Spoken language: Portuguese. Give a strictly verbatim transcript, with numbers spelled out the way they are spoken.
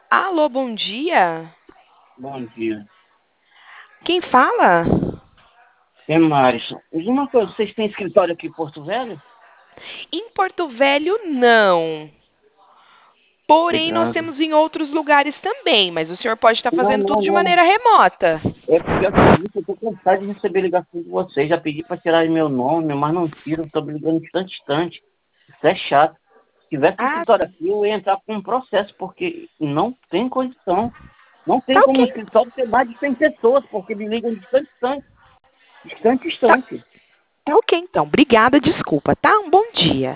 Alô, bom dia. Bom dia. Quem fala? É Marisson. Diz uma coisa, vocês têm escritório aqui em Porto Velho? Em Porto Velho, não. Porém, nós Obrigado. temos em outros lugares também, mas o senhor pode estar Não, fazendo tudo não, de não. maneira remota. É porque é o seguinte, eu tô cansado de receber ligação de vocês. Já pedi para tirar meu nome, mas não tiram. Estou me ligando instante, instante. Isso é chato. Se tivesse Ah, escritório aqui, eu ia entrar com um processo, porque não tem condição. Não tem tá como o ok. escritório ter mais de cem pessoas, porque me ligam de instante, instante. Instante, Tá, instante. tá ok, então. Obrigada, desculpa, tá? Um bom dia.